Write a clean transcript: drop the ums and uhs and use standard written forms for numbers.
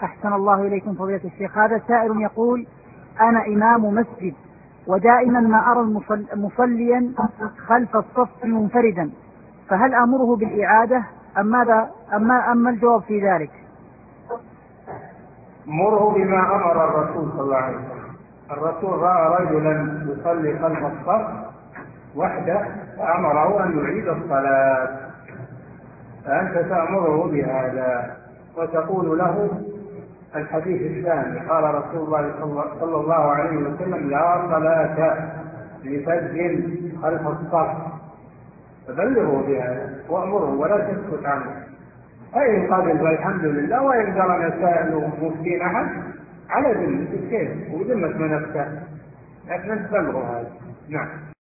أحسن الله إليكم فضيلة الشيخ. هذا سائل يقول: أنا إمام مسجد ودائما ما أرى مصليا خلف الصف منفردا، فهل أمره بالإعادة أم ماذا؟ أما الجواب في ذلك؟ مره بما أمر الرسول صلى الله عليه وسلم. الرسول رأى رجلا يصلي خلف الصف وحده فأمره أن يعيد الصلاة، فأنت تأمره بهذا وتقول له الحديث الثاني: قال رسول الله صلى الله عليه وسلم: لا صلاة لفج خلف الصف. فبلغه بهذا وأمره ولا تسكت عنه، فإن قبل فالحمد لله، وإن قرن سائل مفتين أحد على ذمة الشيخ وذمة من أفتى، لكن تبلغه هذا. نعم.